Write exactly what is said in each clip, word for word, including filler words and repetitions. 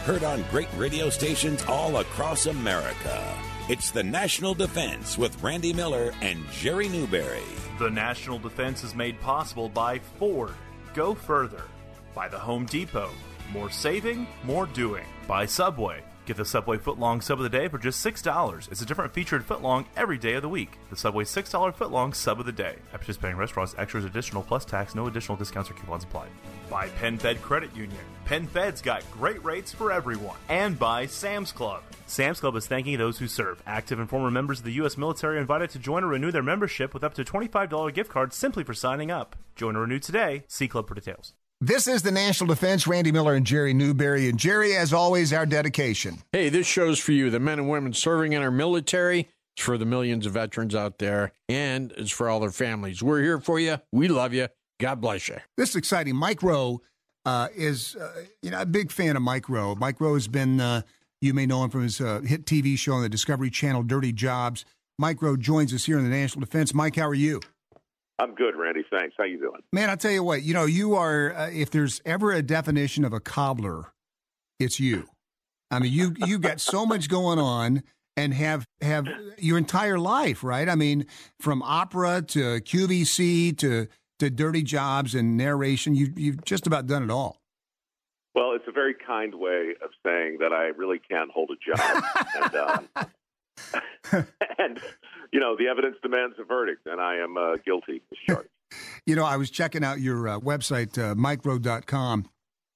heard on great radio stations all across America. It's the National Defense with Randy Miller and Jerry Newberry. The National Defense is made possible by Ford. Go further. By the Home Depot. More saving, more doing. By Subway. Get the Subway footlong sub of the day for just six dollars. It's a different featured footlong every day of the week. The Subway six dollar footlong sub of the day. At participating restaurants, extras additional plus tax, no additional discounts or coupons applied. By PenFed Credit Union. PenFed's got great rates for everyone. And by Sam's Club. Sam's Club is thanking those who serve. Active and former members of the U S military are invited to join or renew their membership with up to twenty-five dollars gift cards simply for signing up. Join or renew today. See Club for details. This is the National Defense, Randy Miller and Jerry Newberry. And Jerry, as always, our dedication. Hey, this show's for you, the men and women serving in our military. It's for the millions of veterans out there, and it's for all their families. We're here for you. We love you. God bless you. This is exciting. Mike Rowe uh, is, uh, you know, a big fan of Mike Rowe. Mike Rowe has been, uh, you may know him from his uh, hit T V show on the Discovery Channel, Dirty Jobs. Mike Rowe joins us here in the National Defense. Mike, how are you? I'm good, Randy. Thanks. How you doing? Man, I'll tell you what, you know, you are, uh, if there's ever a definition of a cobbler, it's you. I mean, you you got so much going on and have have your entire life, right? I mean, from opera to Q V C to, to Dirty Jobs and narration, you, you've just about done it all. Well, it's a very kind way of saying that I really can't hold a job. and, um, and you know, the evidence demands a verdict, and I am uh, guilty as charged. You know, I was checking out your uh, website, uh, mike rowe dot com,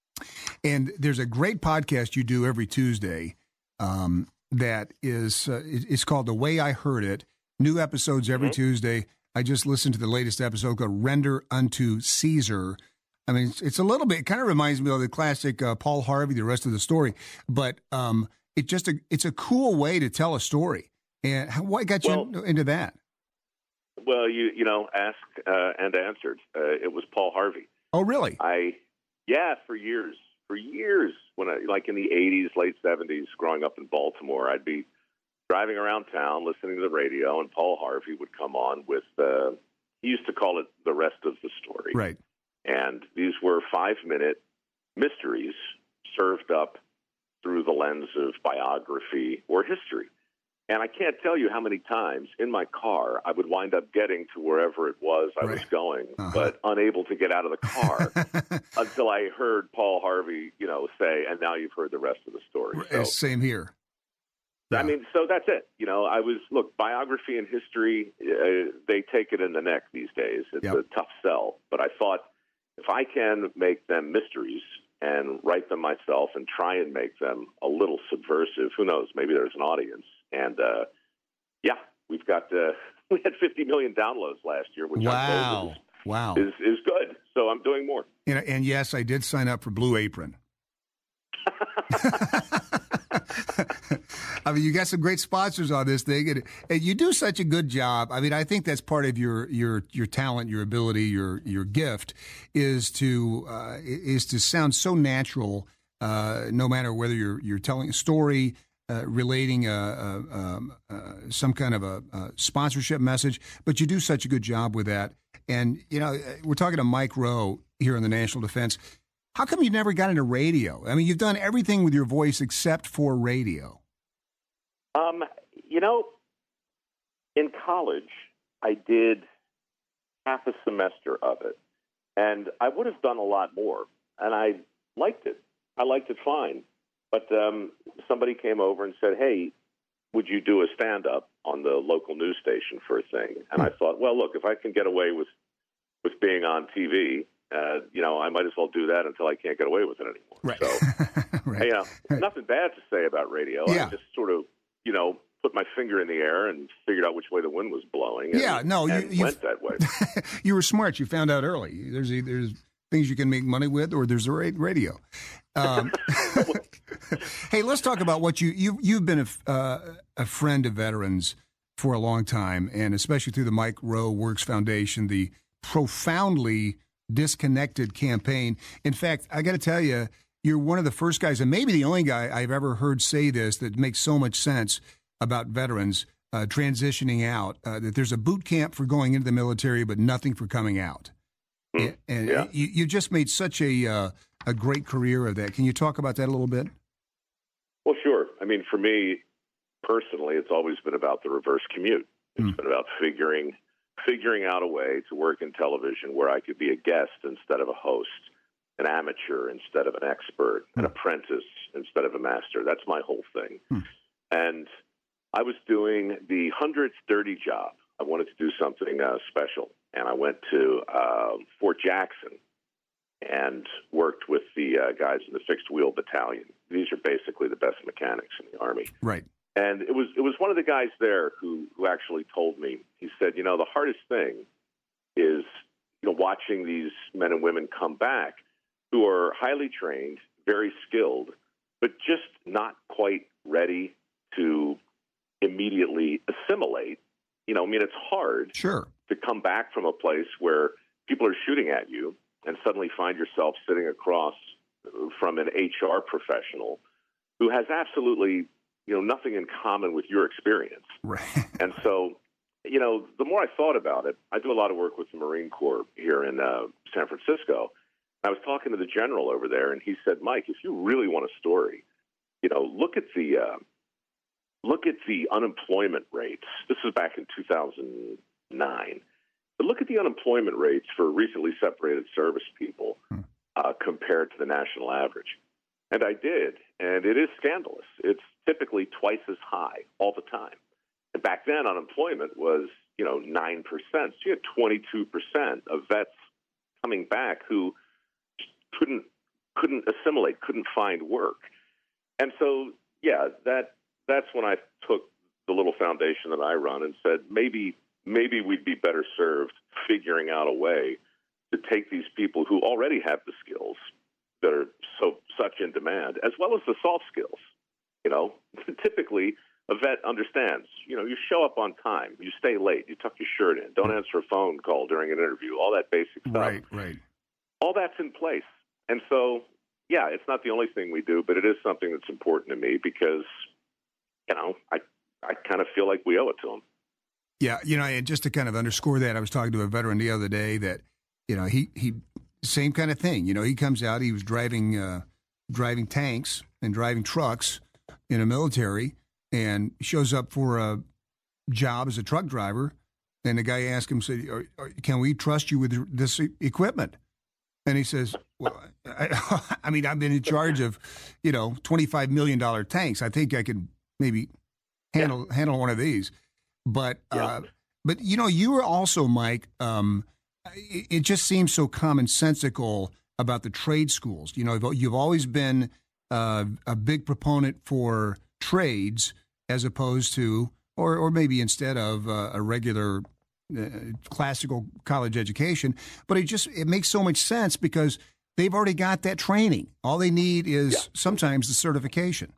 and there's a great podcast you do every Tuesday um, that is uh, it's called The Way I Heard It. New episodes every mm-hmm. Tuesday. I just listened to the latest episode called Render Unto Caesar. I mean, it's, it's a little bit, it kind of reminds me of the classic uh, Paul Harvey, the rest of the story, but um, it just a, it's a cool way to tell a story. And how, what got you well, into that? Well, you you know, asked uh, and answered. Uh, it was Paul Harvey. Oh, really? I, yeah, for years, for years, when I, like in the eighties, late seventies, growing up in Baltimore, I'd be driving around town listening to the radio, and Paul Harvey would come on with, uh, he used to call it The Rest of the Story. Right. And these were five-minute mysteries served up through the lens of biography or history. And I can't tell you how many times in my car I would wind up getting to wherever it was I right. was going, uh-huh. but unable to get out of the car until I heard Paul Harvey, you know, say, and now you've heard the rest of the story. So, Same here. I yeah. mean, so that's it. You know, I was, look, biography and history, uh, they take it in the neck these days. It's yep. a tough sell. But I thought if I can make them mysteries and write them myself and try and make them a little subversive, who knows, maybe there's an audience. And, uh, yeah, we've got, uh, we had fifty million downloads last year, which wow. I told is, wow. is, is good. So I'm doing more. And, and yes, I did sign up for Blue Apron. I mean, you got some great sponsors on this thing, and, and you do such a good job. I mean, I think that's part of your your your talent, your ability, your your gift is to uh, is to sound so natural, uh, no matter whether you're you're telling a story, uh, relating a, a, um, uh, some kind of a, a sponsorship message, but you do such a good job with that. And you know, we're talking to Mike Rowe here in the National Defense. How come you never got into radio? I mean, you've done everything with your voice except for radio. Um, you know, in college, I did half a semester of it, and I would have done a lot more, and I liked it. I liked it fine. But um, somebody came over and said, hey, would you do a stand-up on the local news station for a thing? And I thought, well, look, if I can get away with, with being on T V, Uh, you know, I might as well do that until I can't get away with it anymore. Right. So, right. you know, right. nothing bad to say about radio. Yeah. I just sort of, you know, put my finger in the air and figured out which way the wind was blowing. And, yeah, no, and you went that way. You were smart. You found out early. There's a, there's things you can make money with, or there's a radio. Um, hey, let's talk about what you you you've been a, uh, a friend of veterans for a long time, and especially through the Mike Rowe Works Foundation, the profoundly disconnected campaign. In fact, I got to tell you, you're one of the first guys, and maybe the only guy I've ever heard say this that makes so much sense about veterans uh, transitioning out, uh, that there's a boot camp for going into the military, but nothing for coming out. Mm, and yeah. you, you just made such a uh, a great career of that. Can you talk about that a little bit? I mean, for me personally, it's always been about the reverse commute. It's Mm. been about figuring figuring out a way to work in television where I could be a guest instead of a host, an amateur instead of an expert, an apprentice instead of a master. That's my whole thing. Hmm. And I was doing the hundredth dirty job. I wanted to do something uh, special, and I went to uh, Fort Jackson and worked with the uh, guys in the fixed wheel battalion. These are basically the best mechanics in the Army. Right. And it was it was one of the guys there who, who actually told me, he said, you know, the hardest thing is, you know, watching these men and women come back who are highly trained, very skilled, but just not quite ready to immediately assimilate. You know, I mean, it's hard Sure. to come back from a place where people are shooting at you and suddenly find yourself sitting across from an H R professional who has absolutely, you know, nothing in common with your experience. Right. And so, you know, the more I thought about it, I do a lot of work with the Marine Corps here in uh, San Francisco. I was talking to the general over there, and he said, Mike, if you really want a story, you know, look at the uh, look at the unemployment rates. This is back in two thousand nine. But look at the unemployment rates for recently separated service people uh, compared to the national average. And I did, and it is scandalous. It's typically twice as high all the time. And back then, unemployment was, you know, nine percent. So you had twenty-two percent of vets coming back who couldn't couldn't assimilate, couldn't find work. And so, yeah, that that's when I took the little foundation that I run and said, maybe maybe we'd be better served figuring out a way to take these people who already have the skills that are so such in demand, as well as the soft skills. You know, typically a vet understands, you know, you show up on time, you stay late, you tuck your shirt in, don't answer a phone call during an interview, all that basic stuff. Right, right. All that's in place. And so, yeah, it's not the only thing we do, but it is something that's important to me because, you know, I, I kind of feel like we owe it to them. Yeah, you know, and just to kind of underscore that, I was talking to a veteran the other day that, you know, he, he same kind of thing. You know, he comes out, he was driving uh, driving tanks and driving trucks in a military, and shows up for a job as a truck driver, and the guy asked him, said, are, are, can we trust you with this equipment? And he says, well, I, I mean, I've been in charge of, you know, twenty-five million dollars tanks. I think I could maybe handle yeah. handle one of these. But, yeah. uh, but you know, you were also, Mike, um, it, it just seems so commonsensical about the trade schools. You know, you've always been uh, a big proponent for trades as opposed to, or, or maybe instead of uh, a regular uh, classical college education. But it just, it makes so much sense because they've already got that training. All they need is yeah. sometimes the certification.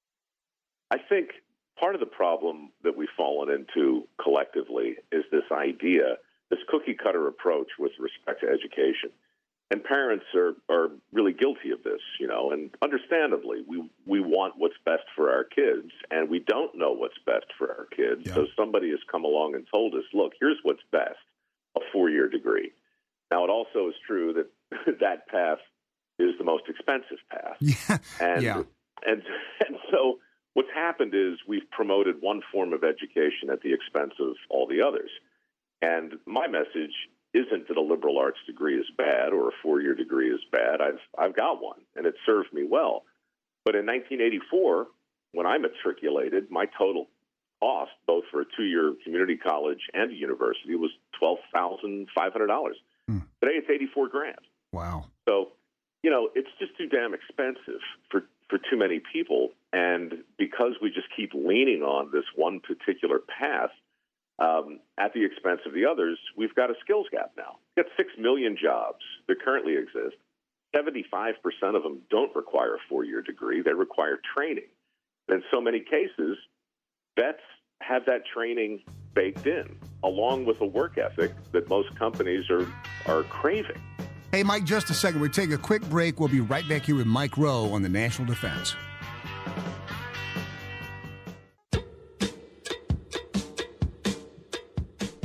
I think part of the problem that we've fallen into collectively is this idea, this cookie cutter approach with respect to education. And parents are, are really guilty of this, you know, and understandably, we, we want what's best for our kids, and we don't know what's best for our kids. Yeah. So somebody has come along and told us, look, here's what's best, a four-year degree. Now, it also is true that that path is the most expensive path. Yeah. And, yeah. and, and so what's happened is we've promoted one form of education at the expense of all the others. And my message isn't that a liberal arts degree is bad or a four-year degree is bad. I've I've got one, and it served me well. But in nineteen eighty-four, when I matriculated, my total cost, both for a two-year community college and a university, was twelve thousand five hundred dollars. Hmm. Today, it's eighty-four grand. Wow. So, you know, it's just too damn expensive for, for too many people. And because we just keep leaning on this one particular path, Um, at the expense of the others, we've got a skills gap now. We've got six million jobs that currently exist. seventy-five percent of them don't require a four-year degree. They require training. And in so many cases, vets have that training baked in, along with a work ethic that most companies are, are craving. Hey, Mike, just a second. We'll take a quick break. We'll be right back here with Mike Rowe on the National Defense.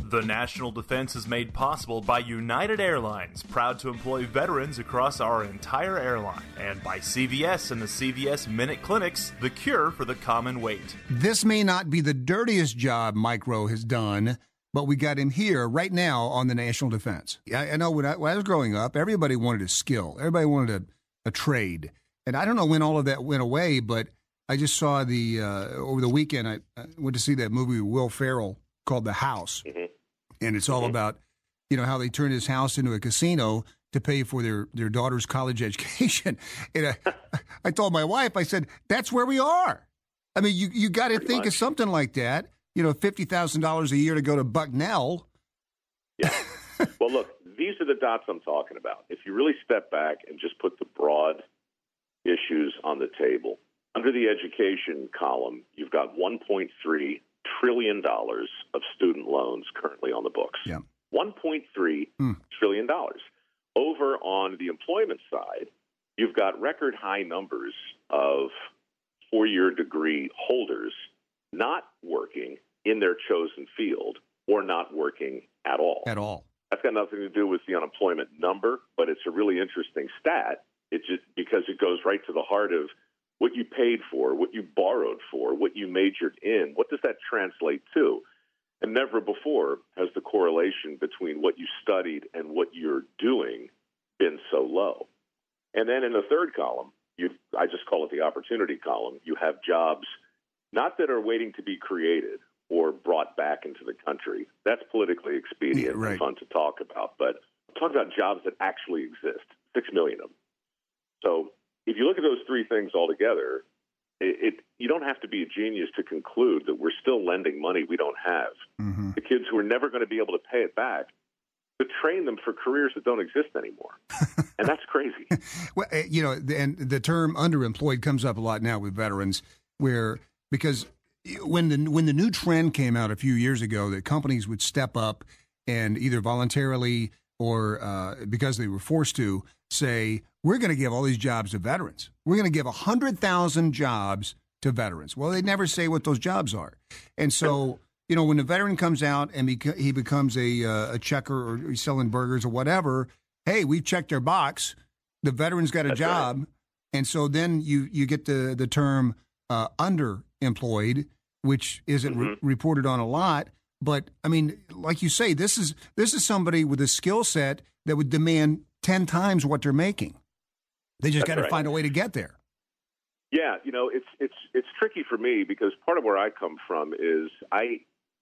The national defense is made possible by United Airlines, proud to employ veterans across our entire airline, and by C V S and the C V S Minute Clinics, the cure for the common weight. This may not be the dirtiest job Micro has done, but we got him here right now on the national defense. I, I know when I, when I was growing up, everybody wanted a skill. Everybody wanted a, a trade. And I don't know when all of that went away, but I just saw the, uh, over the weekend, I, I went to see that movie with Will Ferrell called The House. Mm-hmm. And it's all mm-hmm. about, you know, how they turned his house into a casino to pay for their, their daughter's college education. And I, I told my wife, I said, that's where we are. I mean, you, you got to think much. of something like that. You know, fifty thousand dollars a year to go to Bucknell. Yeah. Well, look, these are the dots I'm talking about. If you really step back and just put the broad issues on the table, under the education column, you've got one point three trillion dollars of student loans currently on the books. Yeah. one point three mm. trillion dollars. Over on the employment side, you've got record high numbers of four-year degree holders not working in their chosen field or not working at all. At all. That's got nothing to do with the unemployment number, but it's a really interesting stat. It just because it goes right to the heart of what you paid for, what you borrowed for, what you majored in. What does that translate to? And never before has the correlation between what you studied and what you're doing been so low. And then in the third column, you I just call it the opportunity column, you have jobs not that are waiting to be created or brought back into the country. That's politically expedient yeah, right. and fun to talk about. But talk about jobs that actually exist, six million of them. So if you look at those three things all together, it, it, you don't have to be a genius to conclude that we're still lending money we don't have. Mm-hmm. The kids who are never going to be able to pay it back, to train them for careers that don't exist anymore. And that's crazy. Well, you know, and the term underemployed comes up a lot now with veterans, where because when the when the new trend came out a few years ago that companies would step up and either voluntarily or uh, because they were forced to say, we're going to give all these jobs to veterans. We're going to give one hundred thousand jobs to veterans. Well, they never say what those jobs are. And so, you know, when a veteran comes out and beca- he becomes a, uh, a checker or he's selling burgers or whatever, hey, we've checked their box. The veteran's got a That's job. Right. And so then you, you get the, the term uh, underemployed, which isn't mm-hmm. re- reported on a lot. But, I mean, like you say, this is this is somebody with a skill set that would demand ten times what they're making. They just got to right. find a way to get there. Yeah, you know, it's it's it's tricky for me because part of where I come from is I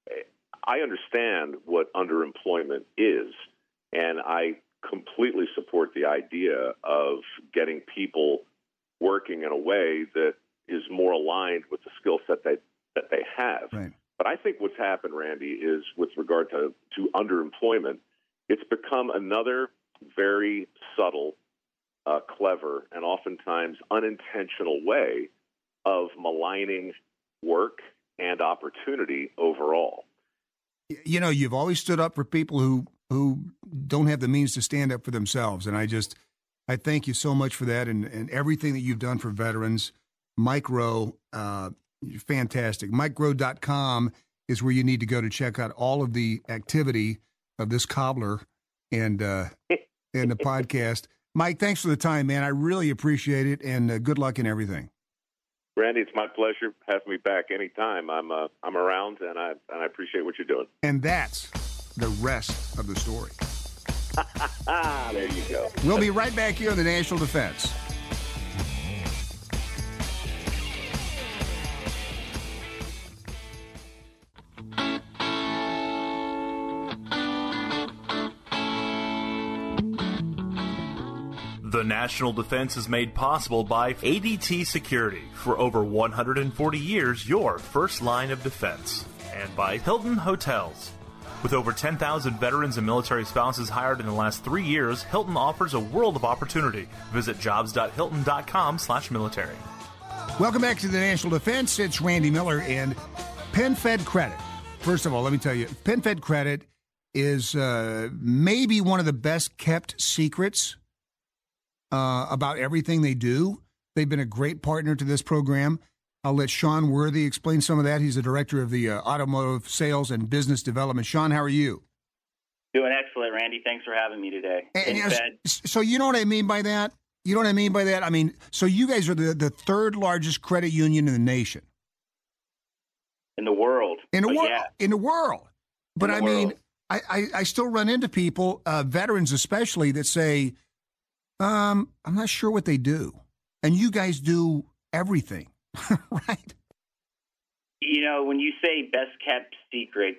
I understand what underemployment is, and I completely support the idea of getting people working in a way that is more aligned with the skill set that, that they have. Right. But I think what's happened, Randy, is with regard to, to underemployment, it's become another very subtle, uh, clever, and oftentimes unintentional way of maligning work and opportunity overall. You know, you've always stood up for people who, who don't have the means to stand up for themselves. And I just, I thank you so much for that and, and everything that you've done for veterans. Micro, uh, fantastic. Micro dot com is where you need to go to check out all of the activity of this cobbler and uh, and the podcast. Mike, thanks for the time, man. I really appreciate it, and uh, good luck in everything. Randy, it's my pleasure having me back anytime. I'm uh, I'm around, and I and I appreciate what you're doing. And that's the rest of the story. There you go. We'll be right back here on the National Defense. The National Defense is made possible by A D T Security. For over one hundred forty years, your first line of defense. And by Hilton Hotels. With over ten thousand veterans and military spouses hired in the last three years, Hilton offers a world of opportunity. Visit jobs dot hilton dot com slash military. Welcome back to the National Defense. It's Randy Miller and PenFed Credit. First of all, let me tell you, PenFed Credit is uh, maybe one of the best kept secrets Uh, about everything they do. They've been a great partner to this program. I'll let Sean Worthy explain some of that. He's the director of the uh, Automotive Sales and Business Development. Sean, how are you? Doing excellent, Randy. Thanks for having me today. And, you know, so you know what I mean by that? You know what I mean by that? I mean, so you guys are the, the third largest credit union in the nation. In the world. In the world. Yeah. In the world. But the I world. mean, I, I, I still run into people, uh, veterans especially, that say, um, I'm not sure what they do. And you guys do everything, right? You know, when you say best kept secret,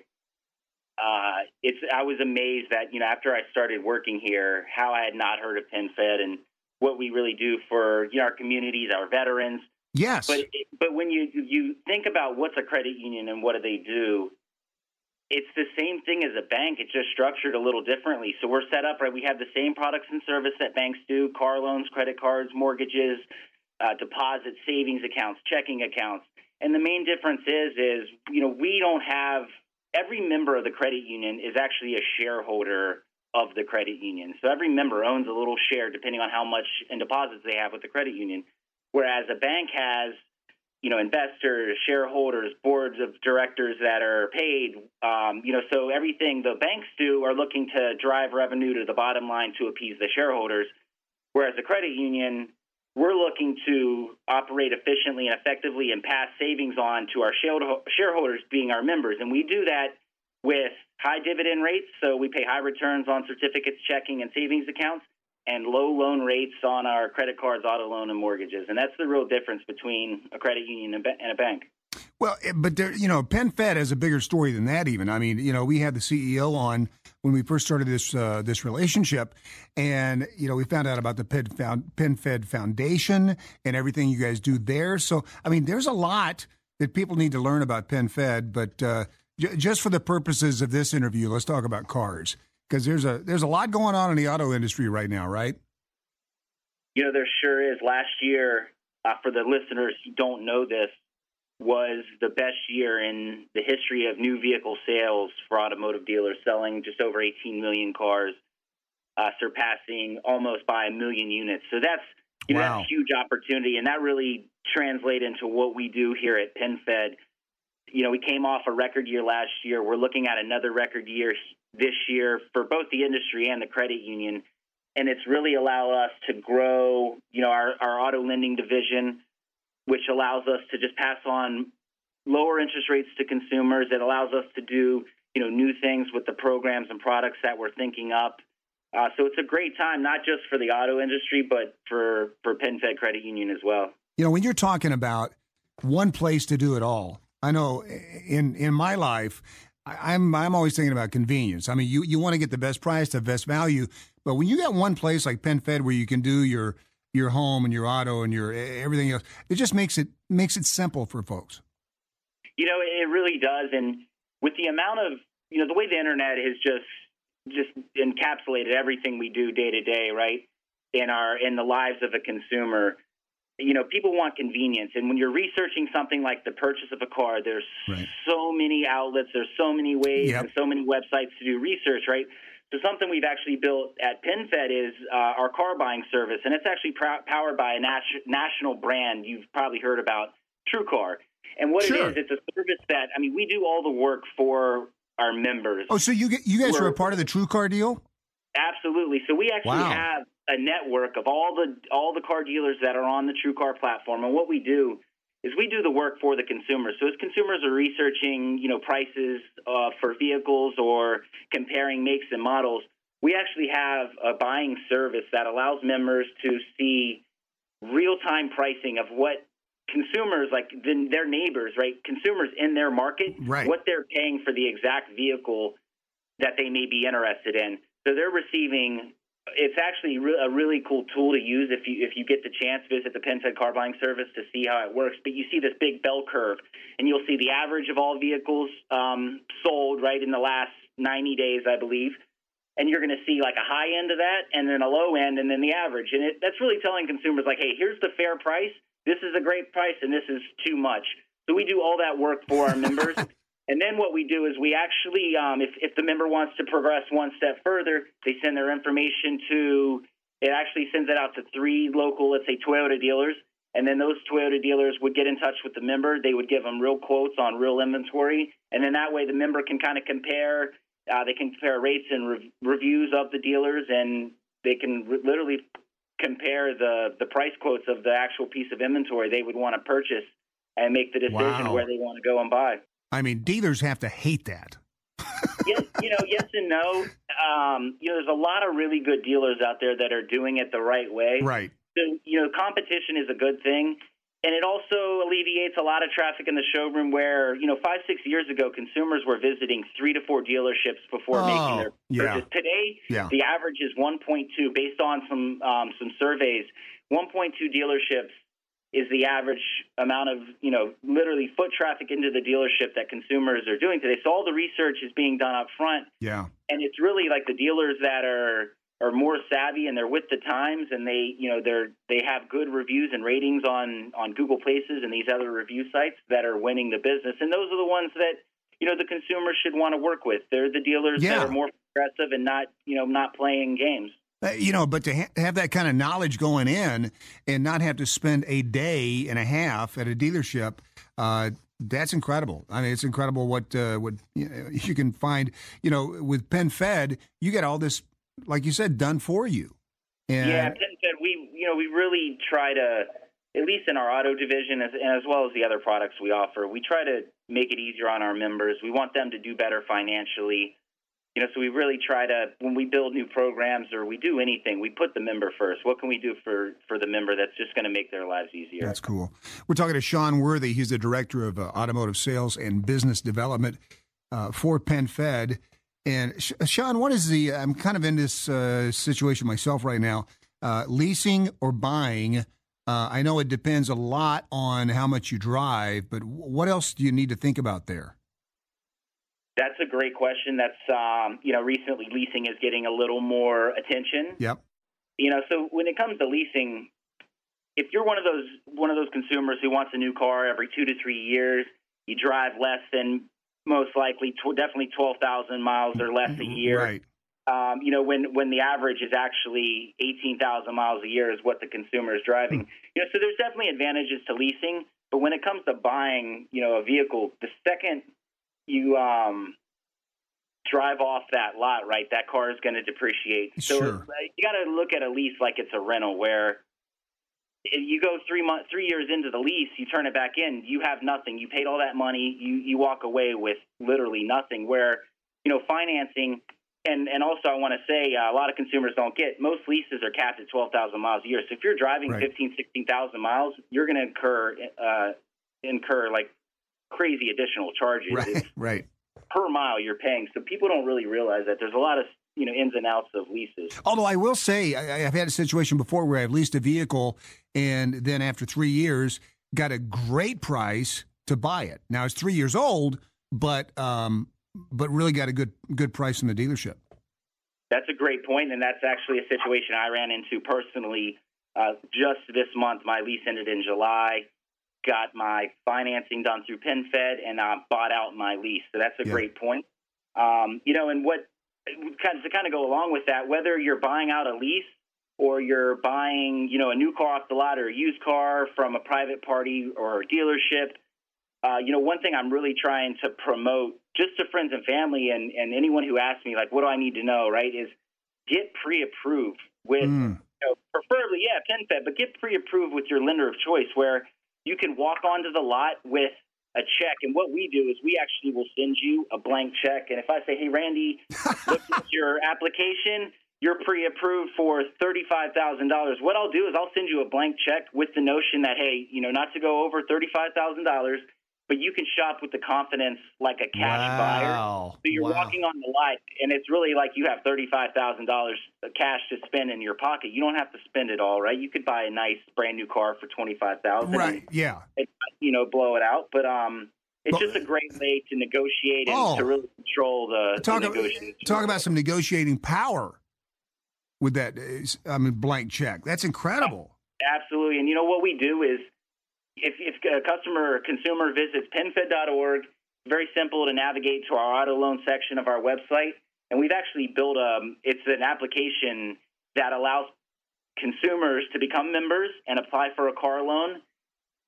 uh, it's I was amazed that, you know, after I started working here, how I had not heard of PenFed and what we really do for, you know, our communities, our veterans. Yes. But but when you you think about what's a credit union and what do they do, it's the same thing as a bank. It's just structured a little differently. So we're set up, right? We have the same products and service that banks do: car loans, credit cards, mortgages, uh, deposits, savings accounts, checking accounts. And the main difference is, is you know, we don't have every member of the credit union is actually a shareholder of the credit union. So every member owns a little share depending on how much in deposits they have with the credit union. Whereas a bank has, you know, investors, shareholders, boards of directors that are paid, um, you know, so everything the banks do are looking to drive revenue to the bottom line to appease the shareholders. Whereas the credit union, we're looking to operate efficiently and effectively and pass savings on to our shareholders, being our members. And we do that with high dividend rates. So we pay high returns on certificates, checking, and savings accounts, and low loan rates on our credit cards, auto loan, and mortgages. And that's the real difference between a credit union and a bank. Well, but there, you know, PenFed has a bigger story than that even. I mean, you know, we had the C E O on when we first started this uh, this relationship, and, you know, we found out about the Pen Found, PenFed Foundation and everything you guys do there. So, I mean, there's a lot that people need to learn about PenFed, but uh, j- just for the purposes of this interview, let's talk about cars. Because there's a there's a lot going on in the auto industry right now, right? You know, there sure is. Last year, uh, for the listeners who don't know this, was the best year in the history of new vehicle sales for automotive dealers, selling just over eighteen million cars, uh, surpassing almost by a million units. So that's, you know, wow. that's a huge opportunity, and that really translates into what we do here at PenFed. You know, we came off a record year last year. We're looking at another record year this year for both the industry and the credit union. And it's really allowed us to grow, you know, our, our auto lending division, which allows us to just pass on lower interest rates to consumers. It allows us to do, you know, new things with the programs and products that we're thinking up. Uh, so it's a great time, not just for the auto industry, but for, for PenFed Credit Union as well. You know, when you're talking about one place to do it all, I know in, in my life, I'm I'm always thinking about convenience. I mean, you, you want to get the best price, the best value, but when you got one place like PenFed where you can do your your home and your auto and your everything else, it just makes it makes it simple for folks. You know, it really does, and with the amount of, you know, the way the internet has just just encapsulated everything we do day to day, right, in our in the lives of a consumer. You know, people want convenience. And when you're researching something like the purchase of a car, there's right. so many outlets, there's so many ways yep. and so many websites to do research, right? So something we've actually built at PenFed is uh, our car buying service. And it's actually pr- powered by a nat- national brand you've probably heard about, TrueCar. And what sure. it is, it's a service that, I mean, we do all the work for our members. Oh, so you get, you guys We're, are a part of the TrueCar deal? Absolutely. So we actually wow. have a network of all the all the car dealers that are on the TrueCar platform. And what we do is we do the work for the consumers. So as consumers are researching, you know, prices uh, for vehicles or comparing makes and models, we actually have a buying service that allows members to see real-time pricing of what consumers, like the, their neighbors, right, consumers in their market, right. what they're paying for the exact vehicle that they may be interested in. So they're receiving – it's actually a really cool tool to use if you if you get the chance, visit the PenFed car buying service to see how it works. But you see this big bell curve, and you'll see the average of all vehicles um, sold, right, in the last ninety days, I believe. And you're going to see like a high end of that and then a low end and then the average. And it, that's really telling consumers like, hey, here's the fair price. This is a great price, and this is too much. So we do all that work for our members. And then what we do is we actually, um, if, if the member wants to progress one step further, they send their information to, it actually sends it out to three local, let's say, Toyota dealers. And then those Toyota dealers would get in touch with the member. They would give them real quotes on real inventory. And then that way the member can kind of compare. Uh, they can compare rates and re- reviews of the dealers, and they can re- literally compare the, the price quotes of the actual piece of inventory they would want to purchase and make the decision Wow. where they want to go and buy. I mean, dealers have to hate that. Yes, you know, yes and no. Um, you know, there's a lot of really good dealers out there that are doing it the right way. Right. So, you know, competition is a good thing. And it also alleviates a lot of traffic in the showroom where, you know, five, six years ago, consumers were visiting three to four dealerships before Oh, making their yeah. purchase. Today, Yeah. the average is one point two. Based on some um, some surveys, one point two dealerships is the average amount of, you know, literally foot traffic into the dealership that consumers are doing today. So all the research is being done up front. Yeah. And it's really like the dealers that are are more savvy and they're with the times, and they, you know, they're they have good reviews and ratings on on Google Places and these other review sites that are winning the business. And those are the ones that, you know, the consumers should want to work with. They're the dealers Yeah. that are more progressive and not, you know, not playing games. Uh, you know, but to ha- have that kind of knowledge going in and not have to spend a day and a half at a dealership, uh, that's incredible. I mean, it's incredible what uh, what you, know, you can find. You know, with PenFed, you get all this, like you said, done for you. And Yeah, PenFed, we you know we really try to, at least in our auto division, as, and as well as the other products we offer, we try to make it easier on our members. We want them to do better financially. You know, so we really try to, when we build new programs or we do anything, we put the member first. What can we do for, for the member that's just going to make their lives easier? That's cool. We're talking to Sean Worthy. He's the Director of uh, Automotive Sales and Business Development uh, for PenFed. And Sh- Sean, what is the, I'm kind of in this uh, situation myself right now, uh, leasing or buying. Uh, I know it depends a lot on how much you drive, but what else do you need to think about there? That's a great question. That's, um, you know, recently leasing is getting a little more attention. Yep. You know, so when it comes to leasing, if you're one of those one of those consumers who wants a new car every two to three years, you drive less than most likely, tw- definitely twelve thousand miles or less a year. Right. Um, you know, when, when the average is actually eighteen thousand miles a year is what the consumer is driving. Hmm. You know, so there's definitely advantages to leasing. But when it comes to buying, you know, a vehicle, the second you um, drive off that lot, right, that car is going to depreciate. So Sure. uh, you got to look at a lease like it's a rental, where if you go three months, three years into the lease, you turn it back in, you have nothing. You paid all that money, you you walk away with literally nothing. Where, you know, financing, and and also I want to say uh, a lot of consumers don't get, most leases are capped at twelve thousand miles a year. So if you're driving Right. fifteen, sixteen thousand miles, you're going to incur uh, incur like crazy additional charges. Right. It's Right. per mile you're paying. So people don't really realize that there's a lot of, you know, ins and outs of leases. Although I will say, I, I've had a situation before where I've leased a vehicle and then after three years got a great price to buy it. Now it's three years old, but um, but really got a good good price from the dealership. That's a great point, and that's actually a situation I ran into personally uh, just this month. My lease ended in July. Got my financing done through PenFed, and uh, bought out my lease. So that's a Yeah. great point. Um, you know, and what kind of, to kind of go along with that, whether you're buying out a lease or you're buying, you know, a new car off the lot or a used car from a private party or a dealership, uh, you know, one thing I'm really trying to promote just to friends and family and, and anyone who asks me, like, what do I need to know, right, is get pre-approved with, Mm. you know, preferably, yeah, PenFed, but get pre-approved with your lender of choice, where you can walk onto the lot with a check. And what we do is we actually will send you a blank check. And if I say, hey, Randy, look at your application, you're pre-approved for thirty-five thousand dollars. What I'll do is I'll send you a blank check with the notion that, hey, you know, not to go over thirty-five thousand dollars, but you can shop with the confidence like a cash buyer. Wow. So you're Wow. walking on the lot, and it's really like you have thirty-five thousand dollars cash to spend in your pocket. You don't have to spend it all, right? You could buy a nice brand new car for twenty-five thousand dollars. Right. Yeah. And, you know, blow it out. But um, it's Well, just a great way to negotiate and Oh. to really control the, Talk, the about, negotiation. talk about some negotiating power with that uh, I mean, blank check. That's incredible. Absolutely. And you know what we do is if, if a customer or consumer visits penfed dot org, it's very simple to navigate to our auto loan section of our website. And we've actually built a, it's an application that allows consumers to become members and apply for a car loan.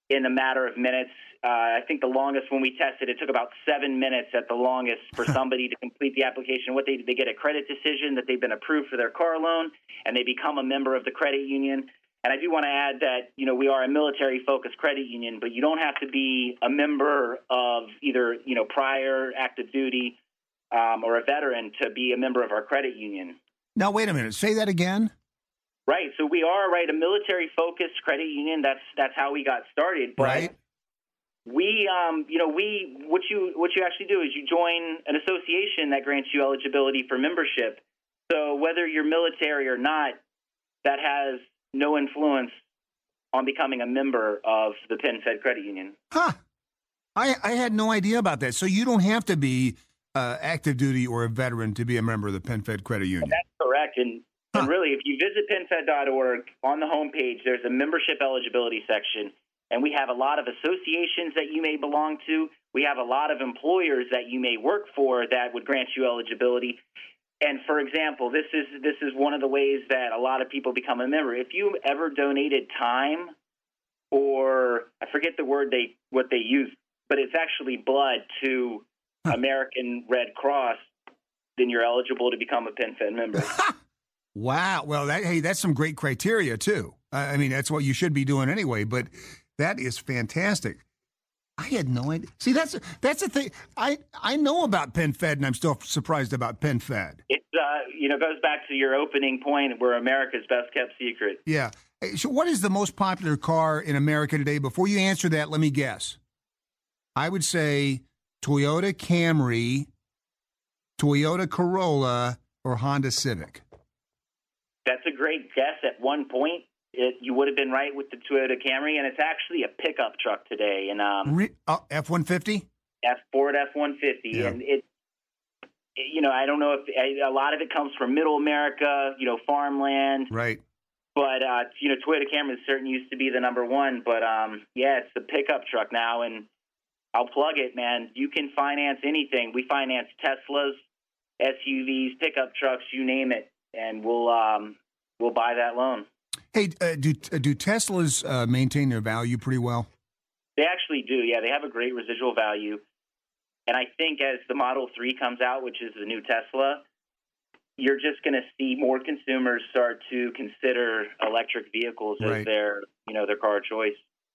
in a matter of minutes. Uh, I think the longest when we tested, it took about seven minutes at the longest for somebody to complete the application. What they they get a credit decision that they've been approved for their car loan, and they become a member of the credit union. And I do want to add that, you know, we are a military-focused credit union, but you don't have to be a member of either, you know, prior active duty um, or a veteran to be a member of our credit union. Now, wait a minute. Say that again. Right. So we are, right, a military-focused credit union. That's that's how we got started. But right. We, um, you know, we what you what you actually do is you join an association that grants you eligibility for membership. So whether you're military or not, that has no influence on becoming a member of the PenFed Credit Union. Huh. I I had no idea about that. So you don't have to be uh, active duty or a veteran to be a member of the PenFed Credit Union. That's correct. And, huh. and really, if you visit penfed dot org, on the homepage, there's a membership eligibility section. And we have a lot of associations that you may belong to. We have a lot of employers that you may work for that would grant you eligibility. And for example, this is this is one of the ways that a lot of people become a member. If you ever donated time, or I forget the word they what they use, but it's actually blood to huh. American Red Cross, then you're eligible to become a PenFed member. Wow. Well, that, hey, that's some great criteria too. I mean, that's what you should be doing anyway. But that is fantastic. I had no idea. See, that's that's the thing. I, I know about PenFed, and I'm still surprised about PenFed. It uh, you know goes back to your opening point. We're America's best kept secret. Yeah. So, what is the most popular car in America today? Before you answer that, let me guess. I would say Toyota Camry, Toyota Corolla, or Honda Civic. That's a great guess. At one point, It, you would have been right with the Toyota Camry, and it's actually a pickup truck today. And um, Re- uh, F one fifty? F Ford F one fifty, yeah. and it, it, you know, I don't know if a lot of it comes from Middle America, you know, farmland, right? But uh, you know, Toyota Camry certainly used to be the number one. But um, yeah, it's the pickup truck now, and I'll plug it, man. You can finance anything. We finance Teslas, S U Vs, pickup trucks, you name it, and we'll um, we'll buy that loan. Hey, uh, do uh, do Teslas uh, maintain their value pretty well? They actually do, yeah. They have a great residual value. And I think as the Model three comes out, which is the new Tesla, you're just going to see more consumers start to consider electric vehicles right. as their, you know, their car of choice.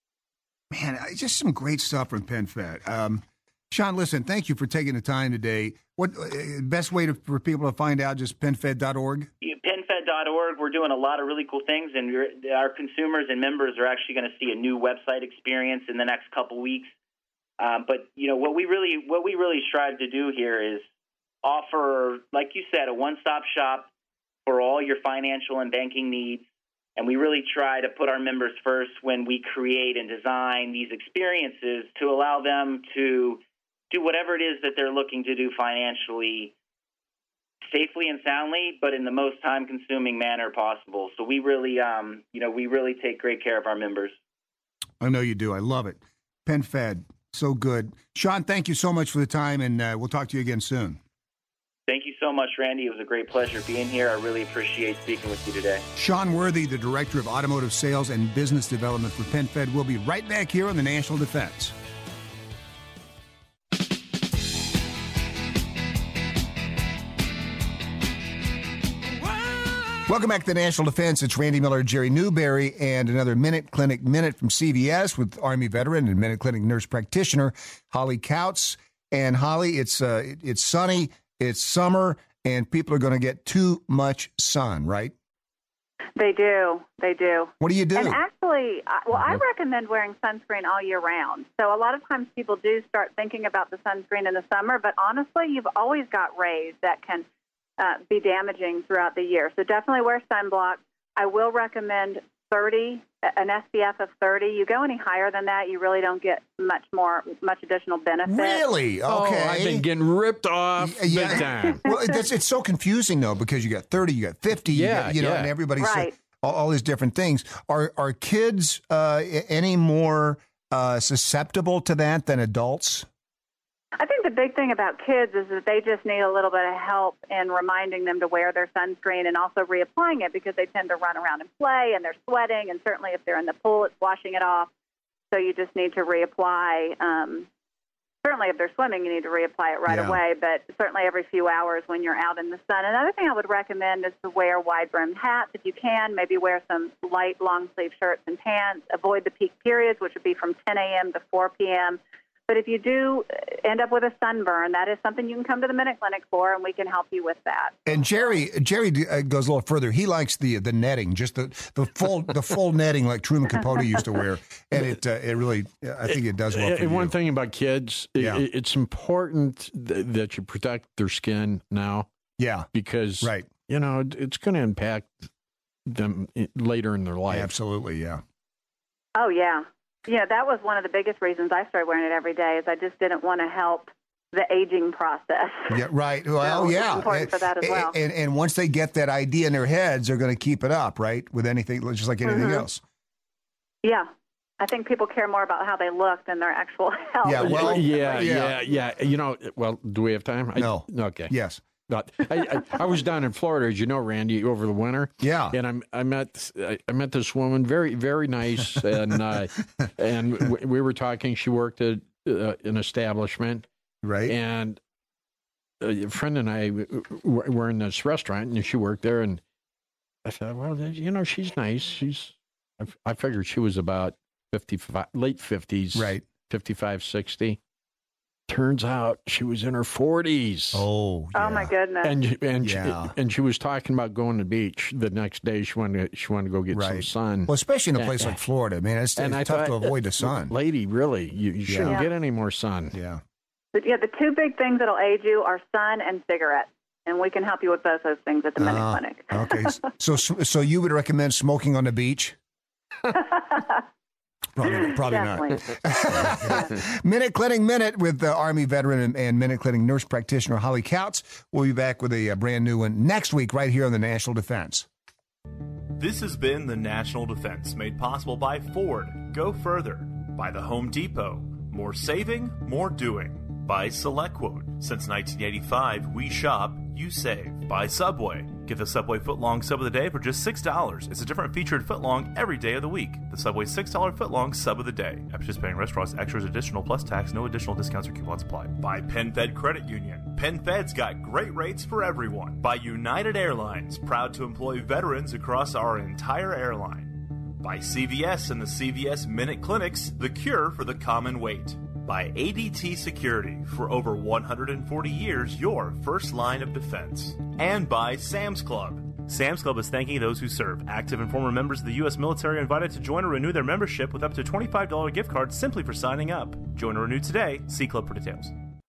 Man, just some great stuff from PenFed. Um, Sean, listen, thank you for taking the time today. What uh, best way to, for people to find out? Just penfed dot org? penfed dot org. We're doing a lot of really cool things, and we're, our consumers and members are actually going to see a new website experience in the next couple weeks. Um, but you know what we really what we really strive to do here is offer, like you said, a one-stop shop for all your financial and banking needs. And we really try to put our members first when we create and design these experiences to allow them to do whatever it is that they're looking to do financially safely and soundly, but in the most time-consuming manner possible. So we really, um, you know, we really take great care of our members. I know you do. I love it. PenFed, so good. Sean, thank you so much for the time, and uh, we'll talk to you again soon. Thank you so much, Randy. It was a great pleasure being here. I really appreciate speaking with you today. Sean Worthy, the Director of Automotive Sales and Business Development for PenFed. We'll be right back here on the National Defense. Welcome back to the National Defense. It's Randy Miller, Jerry Newberry, and another Minute Clinic Minute from C V S with Army veteran and Minute Clinic nurse practitioner Holly Kautz. And Holly, it's uh, it's sunny, it's summer, and people are going to get too much sun, right? They do. They do. What do you do? And actually, well, I recommend wearing sunscreen all year round. So a lot of times people do start thinking about the sunscreen in the summer, but honestly, you've always got rays that can uh, be damaging throughout the year. So definitely wear sunblock. I will recommend thirty, an S P F of thirty. You go any higher than that, you really don't get much more, much additional benefit. Really? Okay. Oh, I've been getting ripped off yeah. big time. Well, it's, it's so confusing, though, because you got thirty, you got fifty, yeah, you, got, you know, yeah. and everybody's right. all, all these different things. Are are kids uh, any more uh, susceptible to that than adults? I think the big thing about kids is that they just need a little bit of help in reminding them to wear their sunscreen and also reapplying it because they tend to run around and play and they're sweating, and certainly if they're in the pool, it's washing it off. so you just need to reapply. Um, certainly, if they're swimming, you need to reapply it right Yeah. away, but certainly every few hours when you're out in the sun. Another thing I would recommend is to wear wide-brimmed hats if you can. Maybe wear some light long-sleeve shirts and pants. Avoid the peak periods, which would be from ten a.m. to four p.m., but if you do end up with a sunburn, that is something you can come to the Minute Clinic for, and we can help you with that. And Jerry, Jerry uh, goes a little further. He likes the the netting, just the, the full the full netting like Truman Capote used to wear, and it uh, it really, I think it does well for And you. one thing about kids, Yeah. it, it's important th- that you protect their skin now, Yeah, because right. you know it- it's going to impact them i- later in their life. Absolutely, yeah. Oh, yeah. Yeah, that was one of the biggest reasons I started wearing it every day is I just didn't want to help the aging process. Yeah, right. Well, So it's yeah. important for that as well. And, and once they get that idea in their heads, they're going to keep it up, right? With anything, just like anything Mhm. else. Yeah. I think people care more about how they look than their actual health. Yeah, well, yeah, yeah. yeah, yeah. You know, well, do we have time? I- No. Okay. Yes. But I, I, I was down in Florida, as you know, Randy, over the winter. Yeah. And I'm, I met I I met this woman, very very nice, and uh, and w- we were talking. She worked at uh, an establishment, Right. and a friend and I w- w- were in this restaurant, and she worked there. And I thought, well, you know, she's nice. She's I, f- I figured she was about fifty-five, late fifties, Right. fifty-five, sixty. Turns out she was in her forties. Oh, Oh, yeah. my goodness. And and Yeah. she, and she was talking about going to the beach the next day. She wanted to, she wanted to go get some Right. sun. Well, especially in a And- place like Florida, man, it's, and it's I tough thought, to avoid the sun. lady, really, you, you shouldn't Yeah. get any more sun. Yeah. But, yeah, the two big things that'll age you are sun and cigarettes, and we can help you with both those things at the Minute Uh, Clinic. Okay. So, so you would recommend smoking on the beach? Probably, probably Definitely. not. Minute Clinic Minute with the Army veteran and, and Minute Clinic nurse practitioner Holly Couts. We'll be back with a, a brand new one next week right here on the National Defense. This has been the National Defense, made possible by Ford, Go Further, by the Home Depot, More Saving, More Doing, by SelectQuote. Since nineteen eighty-five, we shop, you save. By Subway. Get the Subway Footlong Sub of the Day for just six dollars. It's a different featured footlong every day of the week. The Subway six dollar footlong Sub of the Day. At participating restaurants, extras additional plus tax, no additional discounts or coupons apply. By PenFed Credit Union. PenFed's got great rates for everyone. By United Airlines, proud to employ veterans across our entire airline. By C V S and the C V S Minute Clinics, the cure for the common wait. By A D T Security, for over one hundred forty years, your first line of defense. And by Sam's Club. Sam's Club is thanking those who serve. Active and former members of the U S military are invited to join or renew their membership with up to twenty-five dollars gift cards simply for signing up. Join or renew today. See Club for details.